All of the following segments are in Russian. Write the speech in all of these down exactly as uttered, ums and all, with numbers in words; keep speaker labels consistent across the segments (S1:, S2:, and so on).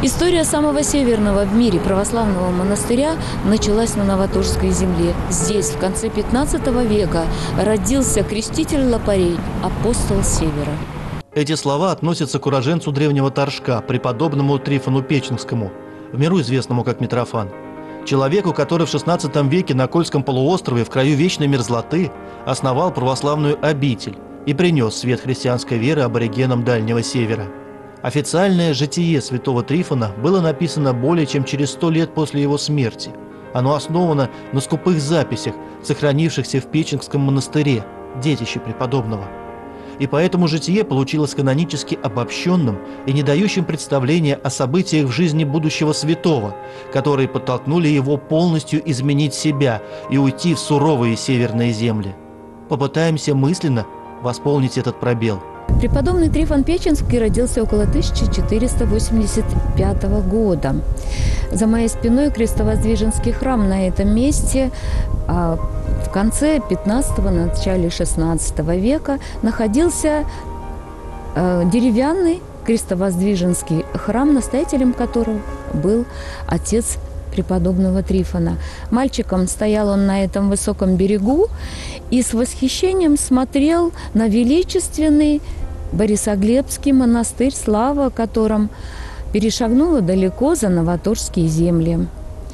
S1: История самого северного в мире православного монастыря началась на Новоторжской земле. Здесь в конце пятнадцатого века родился креститель Лопарей, апостол Севера.
S2: Эти слова относятся к уроженцу древнего Торжка, преподобному Трифону Печенгскому, в миру известному как Митрофан. Человеку, который в шестнадцатом веке на Кольском полуострове в краю вечной мерзлоты основал православную обитель и принес свет христианской веры аборигенам Дальнего Севера. Официальное житие святого Трифона было написано более чем через сто лет после его смерти. Оно основано на скупых записях, сохранившихся в Печенгском монастыре, детище преподобного. И поэтому житие получилось канонически обобщенным и не дающим представления о событиях в жизни будущего святого, которые подтолкнули его полностью изменить себя и уйти в суровые северные земли. Попытаемся мысленно восполнить этот пробел.
S1: Преподобный Трифон Печенгский родился около тысяча четыреста восемьдесят пятого года. За моей спиной крестовоздвиженский храм на этом месте. А в конце пятнадцатого, начале шестнадцатого века находился э, деревянный крестовоздвиженский храм, настоятелем которого был отец преподобного Трифона. Мальчиком стоял он на этом высоком берегу и с восхищением смотрел на величественный Борисоглебский монастырь, слава о котором перешагнула далеко за новоторжские земли.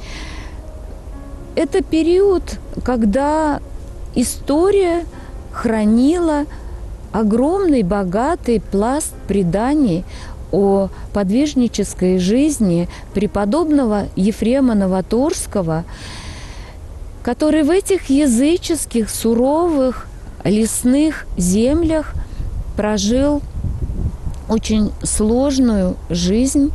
S1: Это период, когда история хранила огромный, богатый пласт преданий о подвижнической жизни преподобного Ефрема Новоторжского, который в этих языческих, суровых, лесных землях прожил очень сложную жизнь,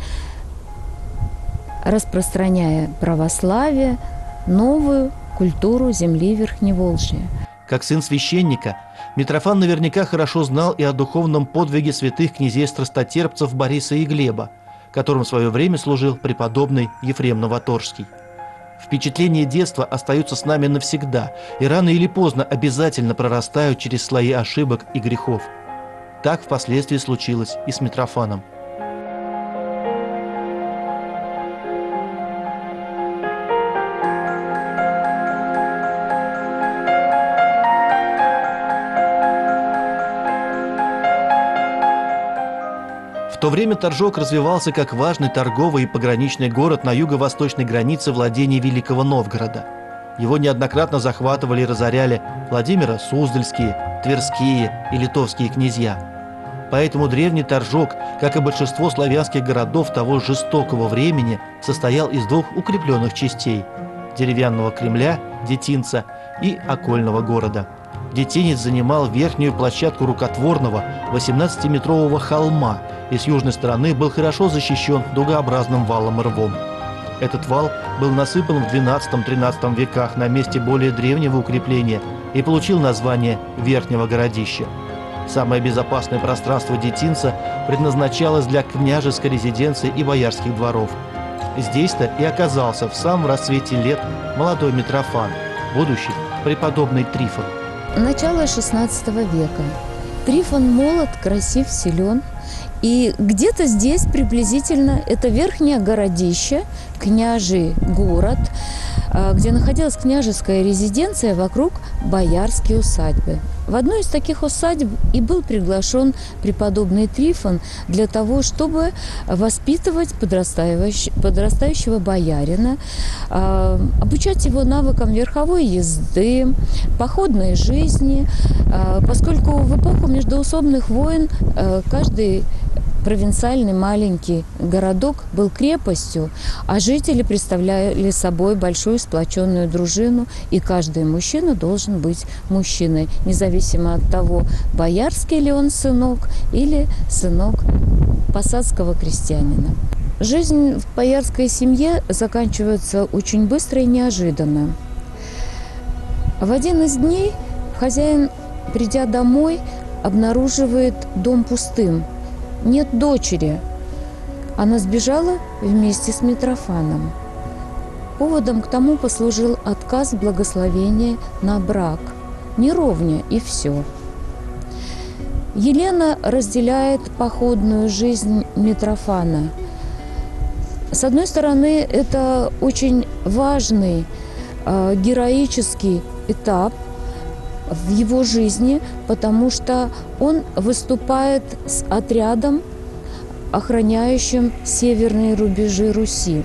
S1: распространяя православие, новую культуру земли Верхневолжья.
S2: Как сын священника, Митрофан наверняка хорошо знал и о духовном подвиге святых князей-страстотерпцев Бориса и Глеба, которым в свое время служил преподобный Ефрем Новоторжский. Впечатления детства остаются с нами навсегда и рано или поздно обязательно прорастают через слои ошибок и грехов. Так впоследствии случилось и с Митрофаном. В то время Торжок развивался как важный торговый и пограничный город на юго-восточной границе владений Великого Новгорода. Его неоднократно захватывали и разоряли Владимира Суздальские, Тверские и Литовские князья. Поэтому древний Торжок, как и большинство славянских городов того жестокого времени, состоял из двух укрепленных частей – деревянного Кремля, детинца, и окольного города. Детинец занимал верхнюю площадку рукотворного восемнадцатиметрового холма и с южной стороны был хорошо защищен дугообразным валом и рвом. Этот вал был насыпан в двенадцатом-тринадцатом веках на месте более древнего укрепления и получил название Верхнего городища. Самое безопасное пространство детинца предназначалось для княжеской резиденции и боярских дворов. Здесь-то и оказался в самом расцвете лет молодой Митрофан, будущий преподобный Трифон.
S1: Начало шестнадцатого века. Трифон молод, красив, силен. И где-то здесь приблизительно это Верхнее городище, княжий город, где находилась княжеская резиденция, вокруг боярские усадьбы. В одну из таких усадьб и был приглашен преподобный Трифон для того, чтобы воспитывать подрастающего, подрастающего боярина, обучать его навыкам верховой езды, походной жизни, поскольку в эпоху междоусобных войн каждый провинциальный маленький городок был крепостью, а жители представляли собой большую сплоченную дружину, и каждый мужчина должен быть мужчиной, независимо от того, боярский ли он сынок или сынок посадского крестьянина. Жизнь в боярской семье заканчивается очень быстро и неожиданно. В один из дней хозяин, придя домой, обнаруживает дом пустым. Нет дочери. Она сбежала вместе с Митрофаном. Поводом к тому послужил отказ благословения на брак. Неровня и все. Елена разделяет походную жизнь Митрофана. С одной стороны, это очень важный, э, героический этап в его жизни, потому что он выступает с отрядом, охраняющим северные рубежи Руси.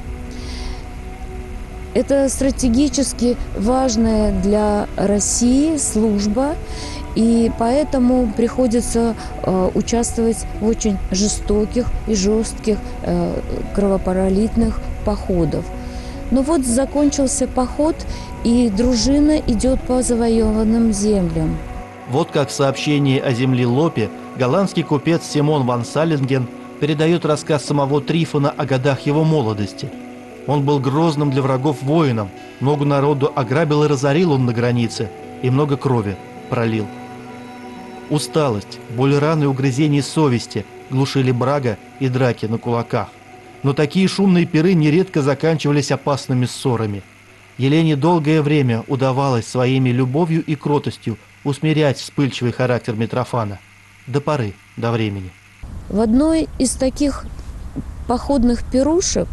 S1: Это стратегически важная для России служба, и поэтому приходится э, участвовать в очень жестоких и жестких э, кровопролитных походах. Но вот закончился поход, и дружина идет по завоеванным землям.
S2: Вот как в сообщении о земле Лопе голландский купец Симон ван Саллинген передает рассказ самого Трифона о годах его молодости. Он был грозным для врагов воином, много народу ограбил и разорил он на границе, и много крови пролил. Усталость, боль раны и угрызений совести глушили брага и драки на кулаках. Но такие шумные пиры нередко заканчивались опасными ссорами. Елене долгое время удавалось своими любовью и кротостью усмирять вспыльчивый характер Митрофана. До поры, до времени.
S1: В одной из таких походных пирушек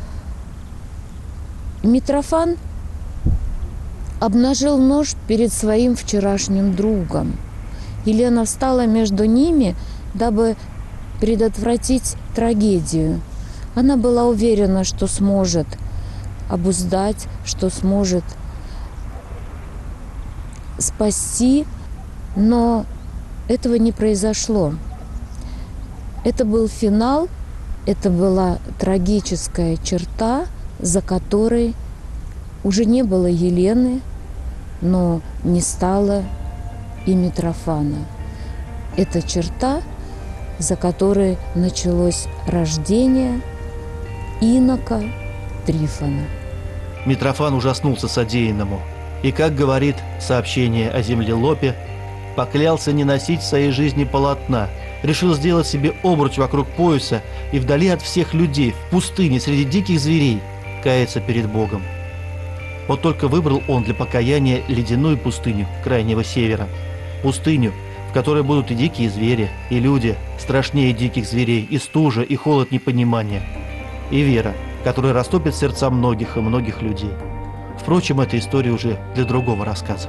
S1: Митрофан обнажил нож перед своим вчерашним другом. Елена встала между ними, дабы предотвратить трагедию. Она была уверена, что сможет обуздать, что сможет спасти, но этого не произошло. Это был финал, это была трагическая черта, за которой уже не было Елены, но не стало и Митрофана. Это черта, за которой началось рождение инока Трифона.
S2: Митрофан ужаснулся содеянному и, как говорит сообщение о земле Лопе, поклялся не носить в своей жизни полотна, решил сделать себе обруч вокруг пояса и вдали от всех людей, в пустыне, среди диких зверей, каяться перед Богом. Вот только выбрал он для покаяния ледяную пустыню крайнего севера. Пустыню, в которой будут и дикие звери, и люди, страшнее диких зверей, и стужа, и холод непонимания, и вера, которая растопит сердца многих и многих людей. Впрочем, эта история уже для другого рассказа.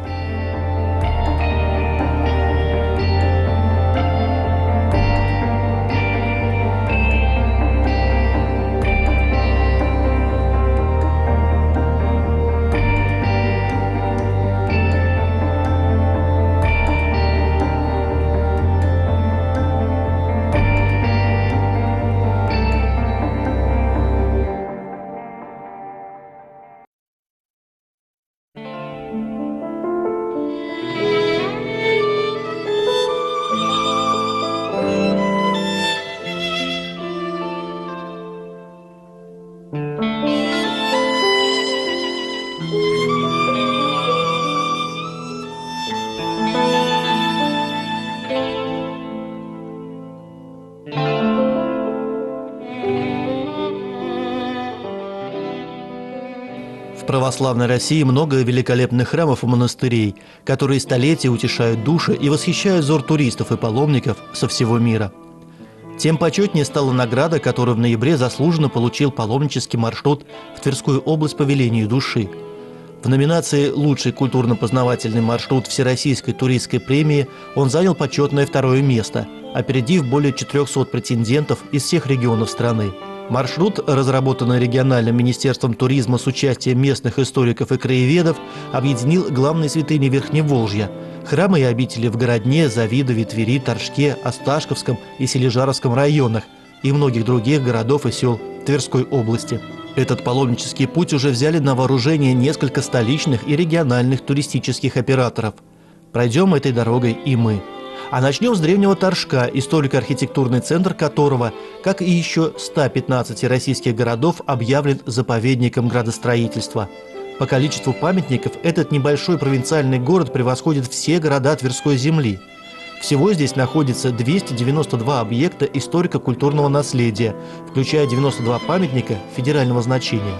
S2: В православной России много великолепных храмов и монастырей, которые столетия утешают души и восхищают взор туристов и паломников со всего мира. Тем почетнее стала награда, которую в ноябре заслуженно получил паломнический маршрут в Тверскую область по велению души. В номинации «Лучший культурно-познавательный маршрут Всероссийской туристской премии» он занял почетное второе место, опередив более четырехсот претендентов из всех регионов страны. Маршрут, разработанный региональным министерством туризма с участием местных историков и краеведов, объединил главные святыни Верхневолжья – храмы и обители в Городне, Завидове, Твери, Торжке, Осташковском и Сележаровском районах и многих других городов и сел Тверской области. Этот паломнический путь уже взяли на вооружение несколько столичных и региональных туристических операторов. Пройдем этой дорогой и мы. А начнем с древнего Торжка, историко-архитектурный центр которого, как и еще ста пятнадцати российских городов, объявлен заповедником градостроительства. По количеству памятников этот небольшой провинциальный город превосходит все города Тверской земли. Всего здесь находится двести девяносто два объекта историко-культурного наследия, включая девяносто два памятника федерального значения.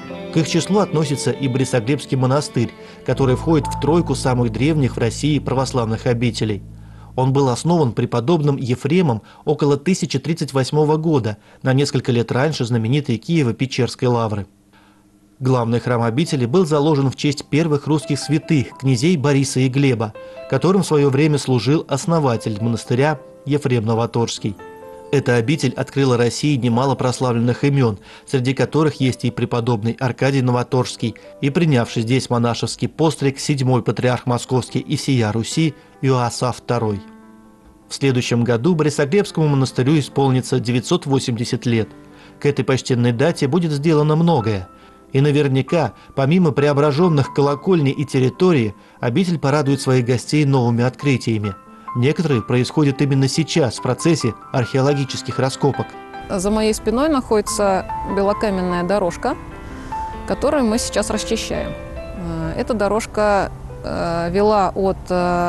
S2: К их числу относится и Борисоглебский монастырь, который входит в тройку самых древних в России православных обителей. Он был основан преподобным Ефремом около тысяча тридцать восьмого года, на несколько лет раньше знаменитой Киево-Печерской лавры. Главный храм обители был заложен в честь первых русских святых, князей Бориса и Глеба, которым в свое время служил основатель монастыря Ефрем Новоторжский. Эта обитель открыла России немало прославленных имен, среди которых есть и преподобный Аркадий Новоторжский, и принявший здесь монашеский постриг седьмой патриарх Московский и всея Руси Иоасаф второй. В следующем году Борисоглебскому монастырю исполнится девятьсот восемьдесят лет. К этой почтенной дате будет сделано многое. И наверняка, помимо преображенных колокольни и территории, обитель порадует своих гостей новыми открытиями. Некоторые происходят именно сейчас, в процессе археологических раскопок.
S3: За моей спиной находится белокаменная дорожка, которую мы сейчас расчищаем. Эта дорожка вела от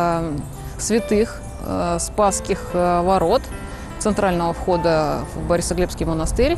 S3: святых Спасских ворот, центрального входа в Борисоглебский монастырь,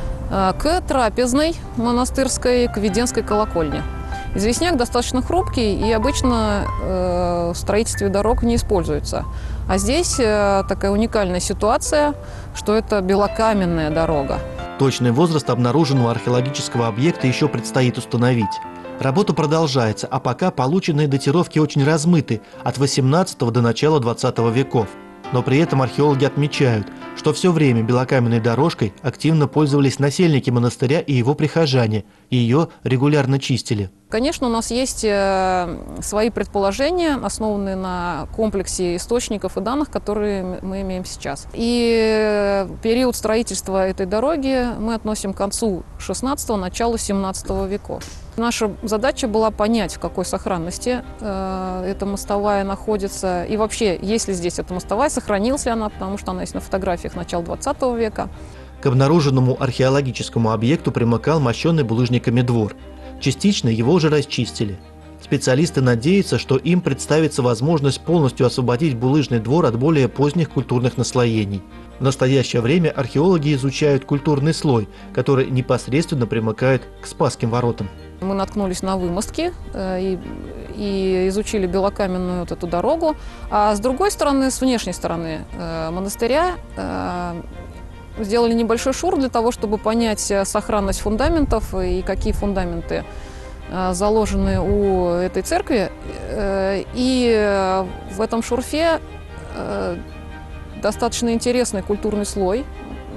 S3: к трапезной монастырской, к Веденской колокольне. Известняк достаточно хрупкий и обычно э, в строительстве дорог не используется. А здесь э, такая уникальная ситуация, что это белокаменная дорога.
S2: Точный возраст обнаруженного археологического объекта еще предстоит установить. Работа продолжается, а пока полученные датировки очень размыты от восемнадцатого до начала двадцатого веков. Но при этом археологи отмечают, что все время белокаменной дорожкой активно пользовались насельники монастыря и его прихожане, и ее регулярно чистили.
S3: Конечно, у нас есть свои предположения, основанные на комплексе источников и данных, которые мы имеем сейчас. И период строительства этой дороги мы относим к концу шестнадцатого, началу семнадцатого веков. Наша задача была понять, в какой сохранности э, эта мостовая находится, и вообще, есть ли здесь эта мостовая, сохранилась ли она, потому что она есть на фотографиях начала двадцатого века.
S2: К обнаруженному археологическому объекту примыкал мощенный булыжниками двор. Частично его уже расчистили. Специалисты надеются, что им представится возможность полностью освободить булыжный двор от более поздних культурных наслоений. В настоящее время археологи изучают культурный слой, который непосредственно примыкает к Спасским воротам.
S3: Мы наткнулись на вымостки э, и, и изучили белокаменную вот эту дорогу. А с другой стороны, с внешней стороны э, монастыря, э, сделали небольшой шур для того, чтобы понять сохранность фундаментов и какие фундаменты э, заложены у этой церкви. Э, и в этом шурфе э, достаточно интересный культурный слой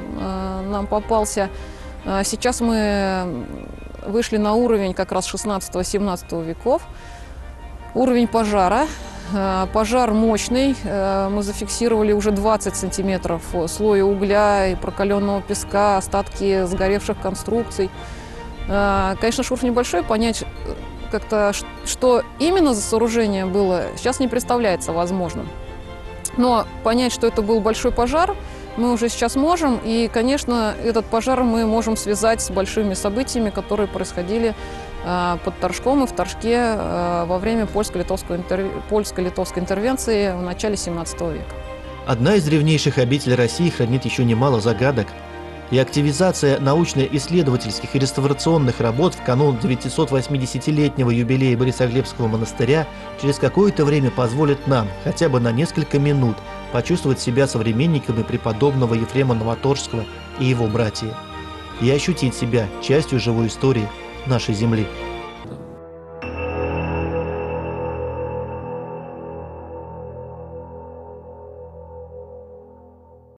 S3: э, нам попался. Э, сейчас мы вышли на уровень как раз шестнадцатого-семнадцатого веков. Уровень пожара. Пожар мощный. Мы зафиксировали уже двадцать сантиметров слоя угля и прокаленного песка, остатки сгоревших конструкций. Конечно, шурф небольшой, понять как-то, что именно за сооружение было, сейчас не представляется возможным. Но понять, что это был большой пожар, мы уже сейчас можем, и, конечно, этот пожар мы можем связать с большими событиями, которые происходили э, под Торжком и в Торжке э, во время польско-литовской интер... польско-литовской интервенции в начале семнадцатого века.
S2: Одна из древнейших обителей России хранит еще немало загадок, и активизация научно-исследовательских и реставрационных работ в канун девятисотвосьмидесятилетнего юбилея Борисоглебского монастыря через какое-то время позволит нам, хотя бы на несколько минут, почувствовать себя современниками преподобного Ефрема Новоторжского и его братьев, и ощутить себя частью живой истории нашей земли.